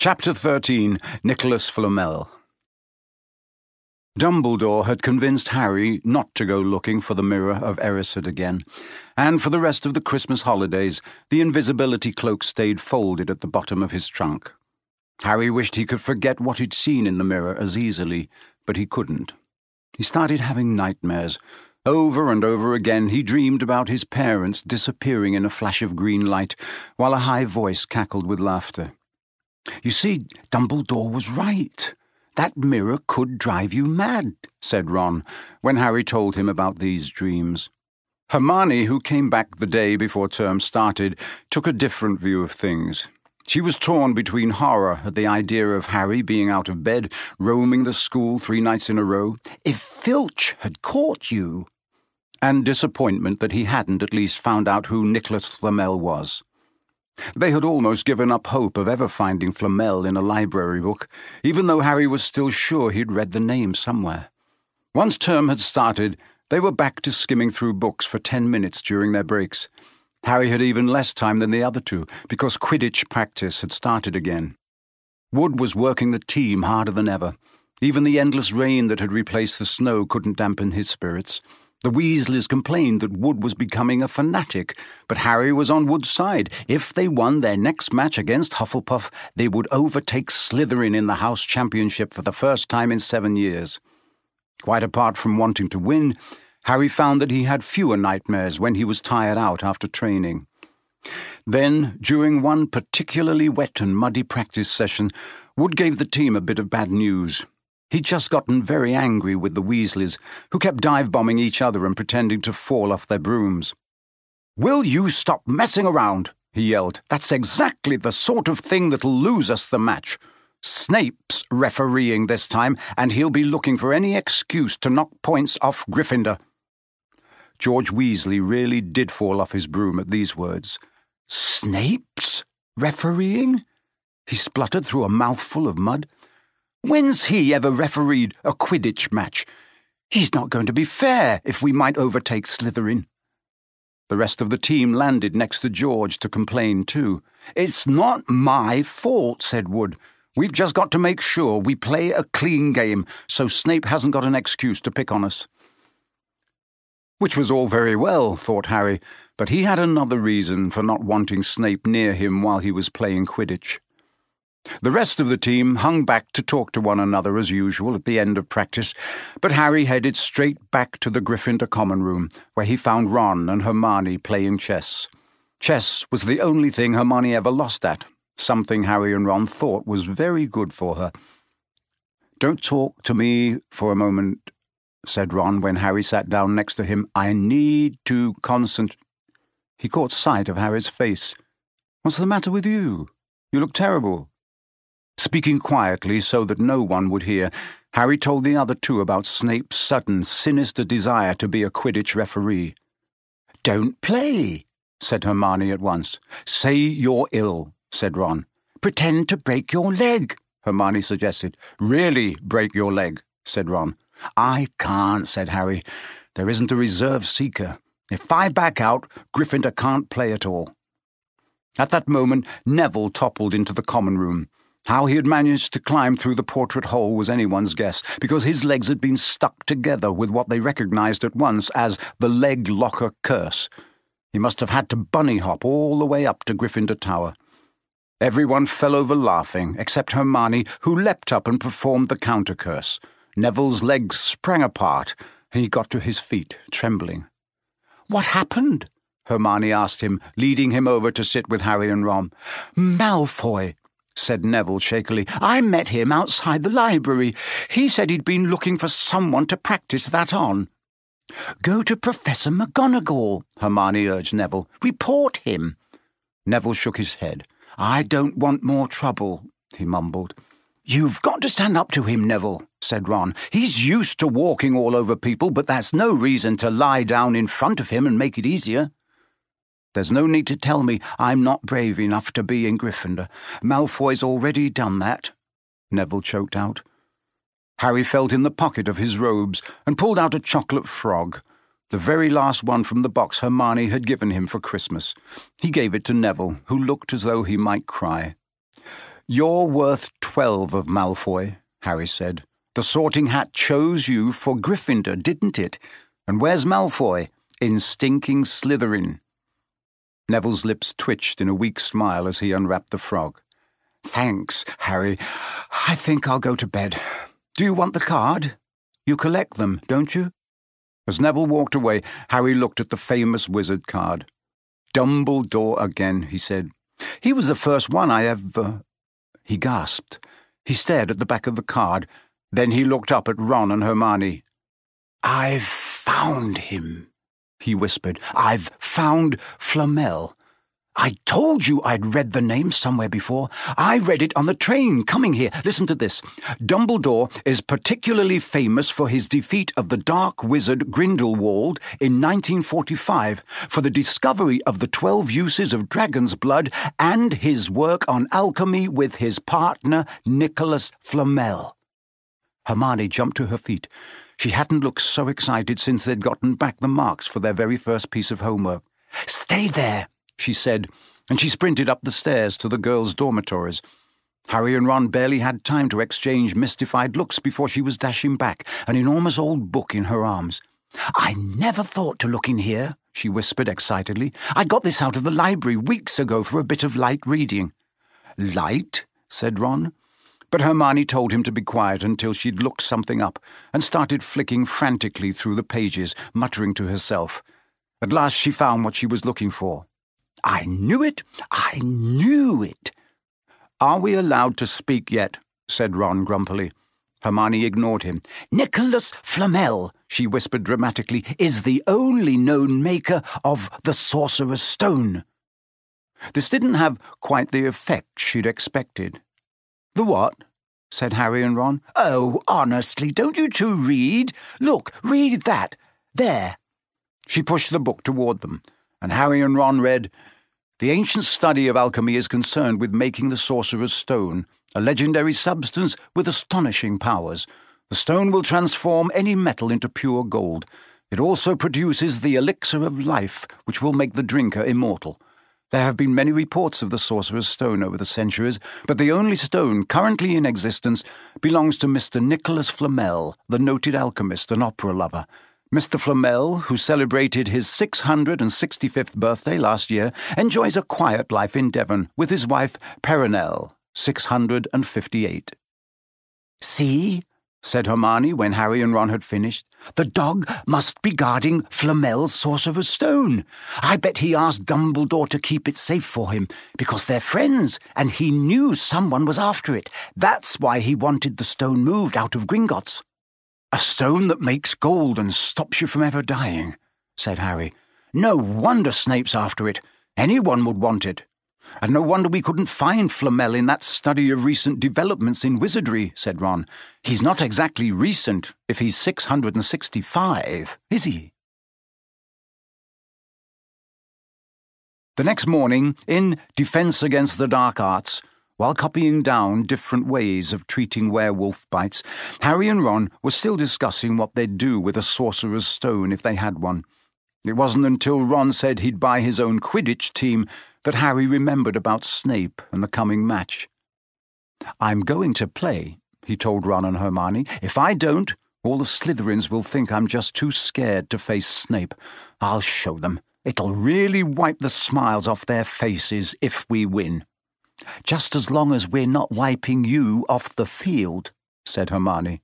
Chapter 13, Nicholas Flamel. Dumbledore had convinced Harry not to go looking for the Mirror of Erised again, and for the rest of the Christmas holidays, the invisibility cloak stayed folded at the bottom of his trunk. Harry wished he could forget what he'd seen in the mirror as easily, but he couldn't. He started having nightmares. Over and over again he dreamed about his parents disappearing in a flash of green light, while a high voice cackled with laughter. "You see, Dumbledore was right. That mirror could drive you mad," said Ron, when Harry told him about these dreams. Hermione, who came back the day before term started, took a different view of things. She was torn between horror at the idea of Harry being out of bed, roaming the school 3 nights in a row, if Filch had caught you, and disappointment that he hadn't at least found out who Nicholas Flamel was. They had almost given up hope of ever finding Flamel in a library book, even though Harry was still sure he'd read the name somewhere. Once term had started, they were back to skimming through books for 10 minutes during their breaks. Harry had even less time than the other two, because Quidditch practice had started again. Wood was working the team harder than ever. Even the endless rain that had replaced the snow couldn't dampen his spirits. The Weasleys complained that Wood was becoming a fanatic, but Harry was on Wood's side. If they won their next match against Hufflepuff, they would overtake Slytherin in the House Championship for the first time in 7 years. Quite apart from wanting to win, Harry found that he had fewer nightmares when he was tired out after training. Then, during one particularly wet and muddy practice session, Wood gave the team a bit of bad news. He'd just gotten very angry with the Weasleys, who kept dive-bombing each other and pretending to fall off their brooms. "Will you stop messing around?" he yelled. "That's exactly the sort of thing that'll lose us the match. Snape's refereeing this time, and he'll be looking for any excuse to knock points off Gryffindor." George Weasley really did fall off his broom at these words. "Snape's refereeing?" He spluttered through a mouthful of mud. "When's he ever refereed a Quidditch match? He's not going to be fair if we might overtake Slytherin." The rest of the team landed next to George to complain too. "It's not my fault," said Wood. "We've just got to make sure we play a clean game so Snape hasn't got an excuse to pick on us." Which was all very well, thought Harry, but he had another reason for not wanting Snape near him while he was playing Quidditch. The rest of the team hung back to talk to one another as usual at the end of practice, but Harry headed straight back to the Gryffindor common room, where he found Ron and Hermione playing chess. Chess was the only thing Hermione ever lost at, something Harry and Ron thought was very good for her. "Don't talk to me for a moment," said Ron when Harry sat down next to him. "I need to concentrate." He caught sight of Harry's face. "What's the matter with you? You look terrible." Speaking quietly so that no one would hear, Harry told the other two about Snape's sudden, sinister desire to be a Quidditch referee. "Don't play," said Hermione at once. "Say you're ill," said Ron. "Pretend to break your leg," Hermione suggested. "Really break your leg," said Ron. "I can't," said Harry. "There isn't a reserve seeker. If I back out, Gryffindor can't play at all." At that moment, Neville toppled into the common room. How he had managed to climb through the portrait hole was anyone's guess, because his legs had been stuck together with what they recognized at once as the leg locker curse. He must have had to bunny hop all the way up to Gryffindor Tower. Everyone fell over laughing, except Hermione, who leapt up and performed the counter curse. Neville's legs sprang apart, and he got to his feet, trembling. "What happened?" Hermione asked him, leading him over to sit with Harry and Ron. "Malfoy," said Neville shakily. "I met him outside the library. He said he'd been looking for someone to practice that on." "Go to Professor McGonagall," Hermione urged Neville. "Report him." Neville shook his head. "I don't want more trouble," he mumbled. "You've got to stand up to him, Neville," said Ron. "He's used to walking all over people, but that's no reason to lie down in front of him and make it easier." "There's no need to tell me I'm not brave enough to be in Gryffindor. Malfoy's already done that," Neville choked out. Harry felt in the pocket of his robes and pulled out a chocolate frog, the very last one from the box Hermione had given him for Christmas. He gave it to Neville, who looked as though he might cry. "You're worth 12 of Malfoy," Harry said. "The Sorting Hat chose you for Gryffindor, didn't it? And where's Malfoy? In stinking Slytherin." Neville's lips twitched in a weak smile as he unwrapped the frog. "Thanks, Harry. I think I'll go to bed. Do you want the card? You collect them, don't you?" As Neville walked away, Harry looked at the famous wizard card. "Dumbledore again," he said. "He was the first one I ever—" He gasped. He stared at the back of the card. Then he looked up at Ron and Hermione. "I've found him," he whispered. "I've found Flamel. I told you I'd read the name somewhere before. I read it on the train coming here. Listen to this. Dumbledore is particularly famous for his defeat of the dark wizard Grindelwald in 1945, for the discovery of the 12 uses of dragon's blood, and his work on alchemy with his partner Nicholas Flamel." Hermione jumped to her feet. She hadn't looked so excited since they'd gotten back the marks for their very first piece of homework. "Stay there," she said, and she sprinted up the stairs to the girls' dormitories. Harry and Ron barely had time to exchange mystified looks before she was dashing back, an enormous old book in her arms. "I never thought to look in here," she whispered excitedly. "I got this out of the library weeks ago for a bit of light reading." "Light?" said Ron. But Hermione told him to be quiet until she'd looked something up, and started flicking frantically through the pages, muttering to herself. At last she found what she was looking for. "I knew it! I knew it!" "Are we allowed to speak yet?" said Ron grumpily. Hermione ignored him. "Nicholas Flamel," she whispered dramatically, "is the only known maker of the Sorcerer's Stone." This didn't have quite the effect she'd expected. "The what?" said Harry and Ron. "Oh, honestly, don't you two read? Look, read that. There." She pushed the book toward them, and Harry and Ron read, "The ancient study of alchemy is concerned with making the Sorcerer's Stone, a legendary substance with astonishing powers. The stone will transform any metal into pure gold. It also produces the elixir of life, which will make the drinker immortal. There have been many reports of the Sorcerer's Stone over the centuries, but the only stone currently in existence belongs to Mr. Nicholas Flamel, the noted alchemist and opera lover. Mr. Flamel, who celebrated his 665th birthday last year, enjoys a quiet life in Devon with his wife Perenelle, 658. "See?" said Hermione when Harry and Ron had finished. "The dog must be guarding Flamel's Sorcerer's Stone. I bet he asked Dumbledore to keep it safe for him, because they're friends, and he knew someone was after it. That's why he wanted the stone moved out of Gringotts." "A stone that makes gold and stops you from ever dying," said Harry. "No wonder Snape's after it. Anyone would want it. And no wonder we couldn't find Flamel in that study of recent developments in wizardry," said Ron. "He's not exactly recent if he's 665, is he?" The next morning, in Defense Against the Dark Arts, while copying down different ways of treating werewolf bites, Harry and Ron were still discussing what they'd do with a Sorcerer's Stone if they had one. It wasn't until Ron said he'd buy his own Quidditch team that Harry remembered about Snape and the coming match. "I'm going to play," he told Ron and Hermione. "If I don't, all the Slytherins will think I'm just too scared to face Snape. I'll show them. It'll really wipe the smiles off their faces if we win." "Just as long as we're not wiping you off the field," said Hermione.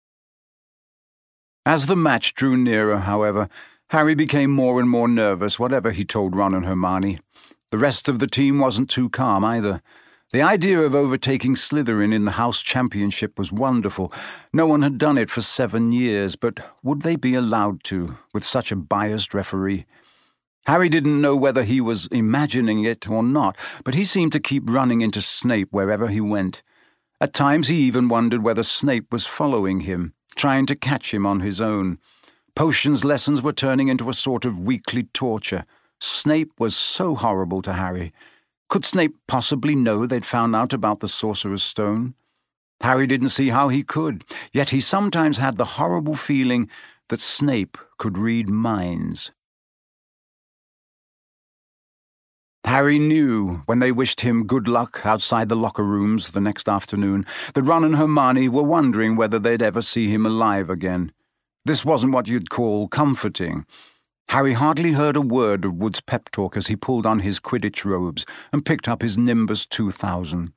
As the match drew nearer, however, Harry became more and more nervous, whatever he told Ron and Hermione. The rest of the team wasn't too calm either. The idea of overtaking Slytherin in the House Championship was wonderful. No one had done it for 7 years, but would they be allowed to, with such a biased referee? Harry didn't know whether he was imagining it or not, but he seemed to keep running into Snape wherever he went. At times he even wondered whether Snape was following him, trying to catch him on his own. Potions lessons were turning into a sort of weekly torture. Snape was so horrible to Harry. Could Snape possibly know they'd found out about the Sorcerer's Stone? Harry didn't see how he could, yet he sometimes had the horrible feeling that Snape could read minds. Harry knew, when they wished him good luck outside the locker rooms the next afternoon, that Ron and Hermione were wondering whether they'd ever see him alive again. This wasn't what you'd call comforting. Harry hardly heard a word of Wood's pep talk as he pulled on his Quidditch robes and picked up his Nimbus 2000.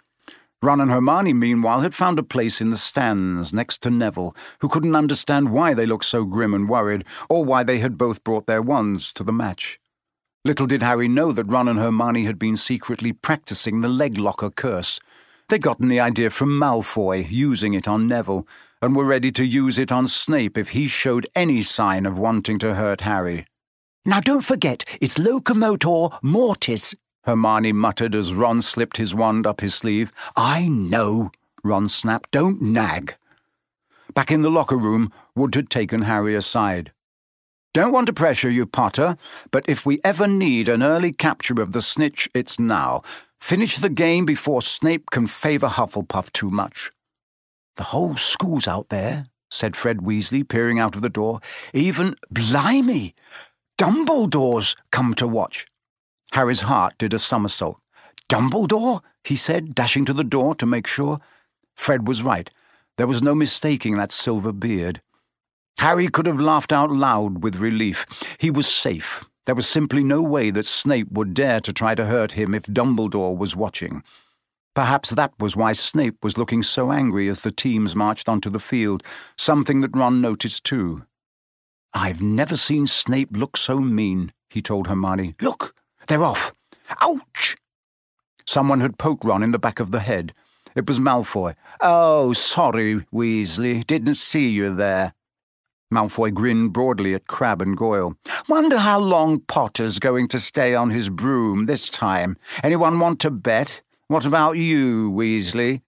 Ron and Hermione, meanwhile, had found a place in the stands next to Neville, who couldn't understand why they looked so grim and worried, or why they had both brought their wands to the match. Little did Harry know that Ron and Hermione had been secretly practicing the leg locker curse. They'd gotten the idea from Malfoy, using it on Neville, and were ready to use it on Snape if he showed any sign of wanting to hurt Harry. "Now don't forget, it's Locomotor Mortis," Hermione muttered as Ron slipped his wand up his sleeve. "I know," Ron snapped. "Don't nag." Back in the locker room, Wood had taken Harry aside. "Don't want to pressure you, Potter, but if we ever need an early capture of the snitch, it's now. Finish the game before Snape can favour Hufflepuff too much." "The whole school's out there," said Fred Weasley, peering out of the door. "Even, blimey, Dumbledore's come to watch." Harry's heart did a somersault. "Dumbledore?" he said, dashing to the door to make sure. Fred was right. There was no mistaking that silver beard. Harry could have laughed out loud with relief. He was safe. There was simply no way that Snape would dare to try to hurt him if Dumbledore was watching. Perhaps that was why Snape was looking so angry as the teams marched onto the field, something that Ron noticed too. "I've never seen Snape look so mean," he told Hermione. "Look, they're off. Ouch!" Someone had poked Ron in the back of the head. It was Malfoy. "Oh, sorry, Weasley. Didn't see you there." Malfoy grinned broadly at Crabbe and Goyle. "Wonder how long Potter's going to stay on his broom this time. Anyone want to bet? What about you, Weasley?"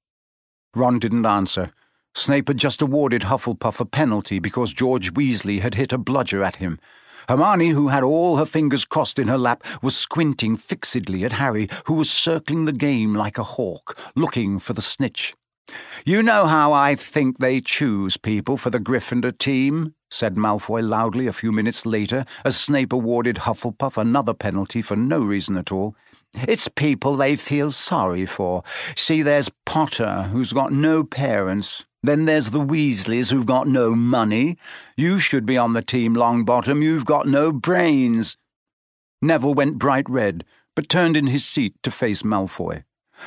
Ron didn't answer. Snape had just awarded Hufflepuff a penalty because George Weasley had hit a bludger at him. Hermione, who had all her fingers crossed in her lap, was squinting fixedly at Harry, who was circling the game like a hawk, looking for the snitch. "You know how I think they choose people for the Gryffindor team," said Malfoy loudly a few minutes later, as Snape awarded Hufflepuff another penalty for no reason at all. "It's people they feel sorry for. See, there's Potter, who's got no parents. Then there's the Weasleys, who've got no money. You should be on the team, Longbottom. You've got no brains." Neville went bright red, but turned in his seat to face Malfoy.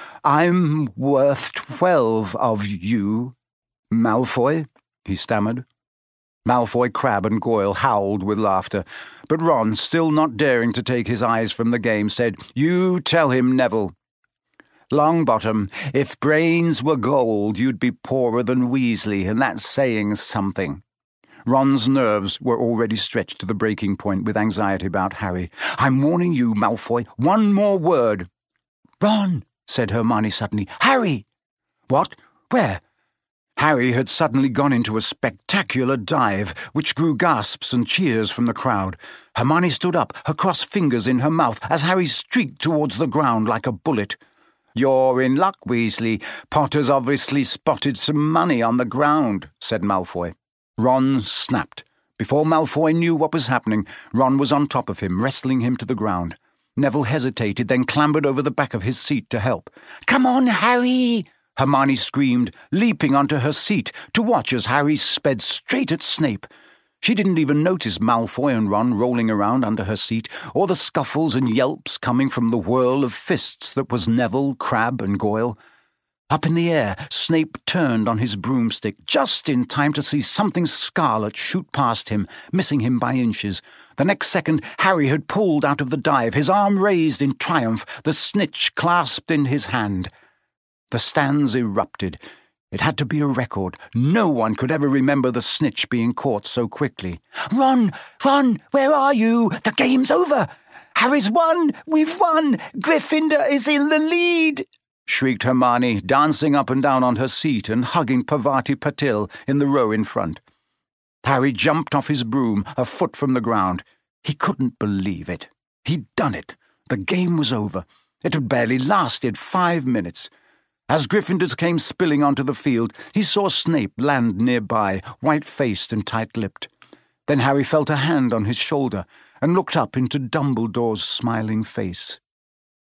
"I'm worth 12 of you, Malfoy," he stammered. Malfoy, Crabbe, and Goyle howled with laughter, but Ron, still not daring to take his eyes from the game, said, "You tell him, Neville." "Longbottom, if brains were gold, you'd be poorer than Weasley, and that's saying something." Ron's nerves were already stretched to the breaking point with anxiety about Harry. "I'm warning you, Malfoy. One more word." "Ron," said Hermione suddenly. "Harry!" "What? Where?" Harry had suddenly gone into a spectacular dive, which drew gasps and cheers from the crowd. Hermione stood up, her crossed fingers in her mouth, as Harry streaked towards the ground like a bullet. "You're in luck, Weasley. Potter's obviously spotted some money on the ground," said Malfoy. Ron snapped. Before Malfoy knew what was happening, Ron was on top of him, wrestling him to the ground. Neville hesitated, then clambered over the back of his seat to help. "Come on, Harry!" Hermione screamed, leaping onto her seat to watch as Harry sped straight at Snape. She didn't even notice Malfoy and Ron rolling around under her seat, or the scuffles and yelps coming from the whirl of fists that was Neville, Crabbe, and Goyle. Up in the air, Snape turned on his broomstick just in time to see something scarlet shoot past him, missing him by inches. The next second, Harry had pulled out of the dive, his arm raised in triumph, the snitch clasped in his hand. The stands erupted. It had to be a record. No one could ever remember the snitch being caught so quickly. "Ron! Ron! Where are you? The game's over! Harry's won! We've won! Gryffindor is in the lead!" shrieked Hermione, dancing up and down on her seat and hugging Parvati Patil in the row in front. Harry jumped off his broom, a foot from the ground. He couldn't believe it. He'd done it. The game was over. It had barely lasted 5 minutes. As Gryffindors came spilling onto the field, he saw Snape land nearby, white-faced and tight-lipped. Then Harry felt a hand on his shoulder and looked up into Dumbledore's smiling face.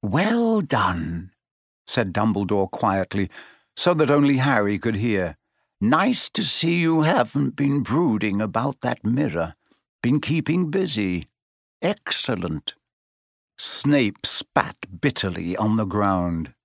"Well done," said Dumbledore quietly, so that only Harry could hear. "Nice to see you haven't been brooding about that mirror. Been keeping busy. Excellent." Snape spat bitterly on the ground.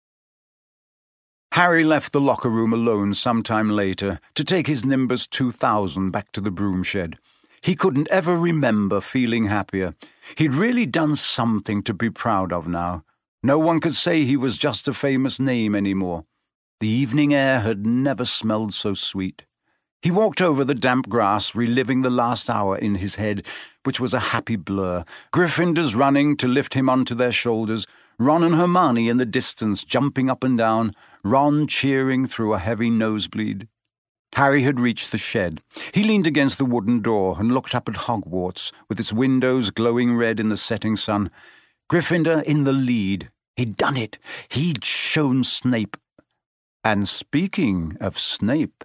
Harry left the locker room alone some time later to take his Nimbus 2000 back to the broom shed. He couldn't ever remember feeling happier. He'd really done something to be proud of now. No one could say he was just a famous name anymore. The evening air had never smelled so sweet. He walked over the damp grass, reliving the last hour in his head, which was a happy blur. Gryffindors running to lift him onto their shoulders, Ron and Hermione in the distance jumping up and down, Ron cheering through a heavy nosebleed. Harry had reached the shed. He leaned against the wooden door and looked up at Hogwarts, with its windows glowing red in the setting sun. Gryffindor in the lead. He'd done it. He'd shown Snape. And speaking of Snape,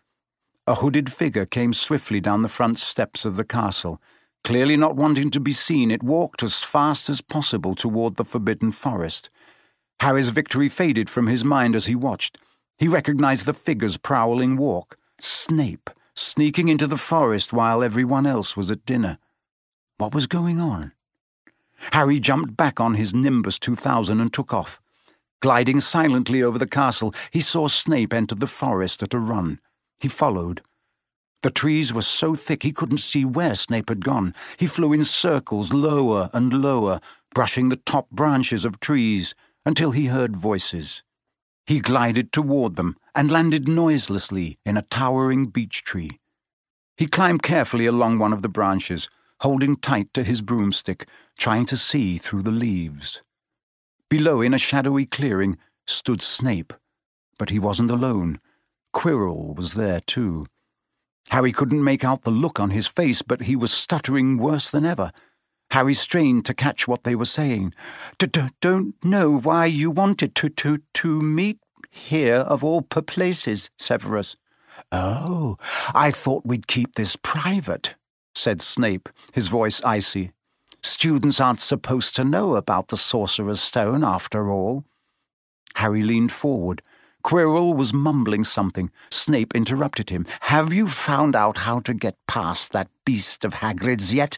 a hooded figure came swiftly down the front steps of the castle. Clearly not wanting to be seen, it walked as fast as possible toward the Forbidden Forest. Harry's victory faded from his mind as he watched. He recognized the figure's prowling walk. Snape, sneaking into the forest while everyone else was at dinner. What was going on? Harry jumped back on his Nimbus 2000 and took off. Gliding silently over the castle, he saw Snape enter the forest at a run. He followed. The trees were so thick he couldn't see where Snape had gone. He flew in circles lower and lower, brushing the top branches of trees, until he heard voices. He glided toward them and landed noiselessly in a towering beech tree. He climbed carefully along one of the branches, holding tight to his broomstick, trying to see through the leaves. Below, in a shadowy clearing, stood Snape, but he wasn't alone. Quirrell was there too. Harry couldn't make out the look on his face, but he was stuttering worse than ever. Harry strained to catch what they were saying. "Don't know why you wanted to meet here of all places, Severus." "Oh, I thought we'd keep this private," said Snape, his voice icy. "Students aren't supposed to know about the Sorcerer's Stone, after all." Harry leaned forward. Quirrell was mumbling something. Snape interrupted him. "Have you found out how to get past that beast of Hagrid's yet?"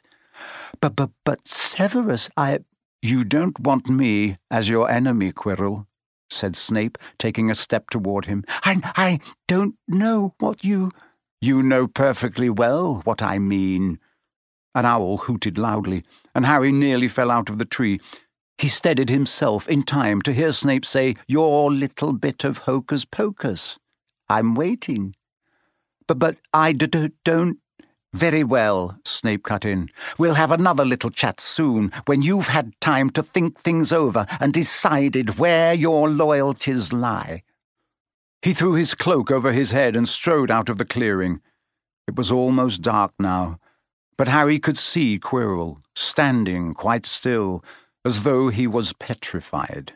But Severus, "You don't want me as your enemy, Quirrell," said Snape, taking a step toward him. I don't know what you... "You know perfectly well what I mean." An owl hooted loudly, and Harry nearly fell out of the tree. He steadied himself in time to hear Snape say, "Your little bit of hocus-pocus. I'm waiting." But I don't... "Very well," Snape cut in. "We'll have another little chat soon, when you've had time to think things over and decided where your loyalties lie." He threw his cloak over his head and strode out of the clearing. It was almost dark now, but Harry could see Quirrell, standing quite still, as though he was petrified.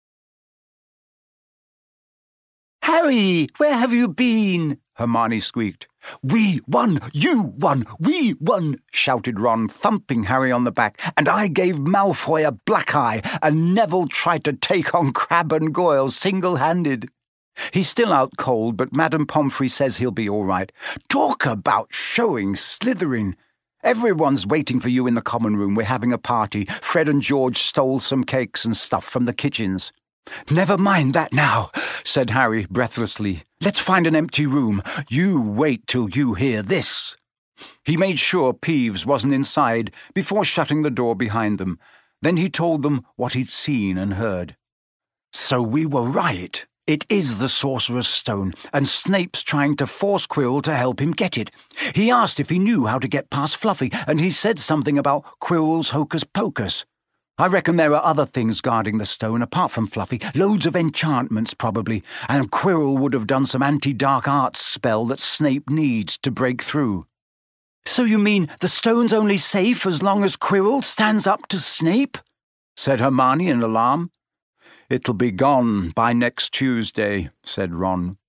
"Harry, where have you been?" Hermione squeaked. "We won! You won! We won!" shouted Ron, thumping Harry on the back. "And I gave Malfoy a black eye, and Neville tried to take on Crabbe and Goyle single-handed. He's still out cold, but Madame Pomfrey says he'll be all right. Talk about showing Slytherin! Everyone's waiting for you in the common room. We're having a party. Fred and George stole some cakes and stuff from the kitchens." "Never mind that now," said Harry breathlessly. "Let's find an empty room. You wait till you hear this." He made sure Peeves wasn't inside before shutting the door behind them. Then he told them what he'd seen and heard. "So we were right. It is the Sorcerer's Stone, and Snape's trying to force Quirrell to help him get it. He asked if he knew how to get past Fluffy, and he said something about Quirrell's hocus-pocus. I reckon there are other things guarding the stone apart from Fluffy, loads of enchantments probably, and Quirrell would have done some anti-dark arts spell that Snape needs to break through." "So you mean the stone's only safe as long as Quirrell stands up to Snape?" said Hermione in alarm. "It'll be gone by next Tuesday," said Ron.